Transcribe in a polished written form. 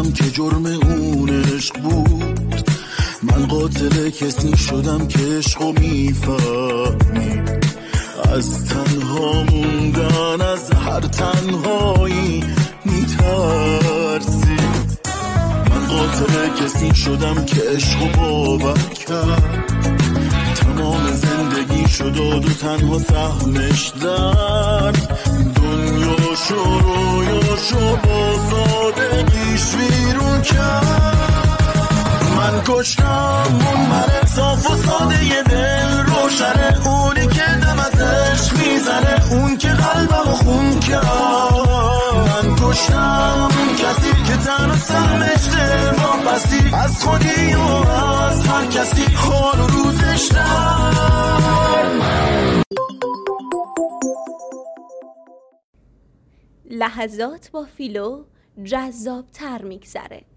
شدم که جرم اون عشق بود، من قاتل کسی شدم که عشقو میفهمید. از تنها موندن از هر تنهایی میترسی. من قاتل کسی شدم که عشقو باور کرد، تمام زندگی شد و تنها سهمش درد. دنیا شو رویاشو با صادقیش ویرون کرد. من کشتم اون من صاف و ساده ی دل روشنه، اونی که دم ازش میزنه، اون که قلبمو خون کرد. من کشتم اون کسی که تنها سهمش دفاع بستی، از خودی و از هر کسی حال و روزش در. لحظات با فیلو جذاب تر میگذره.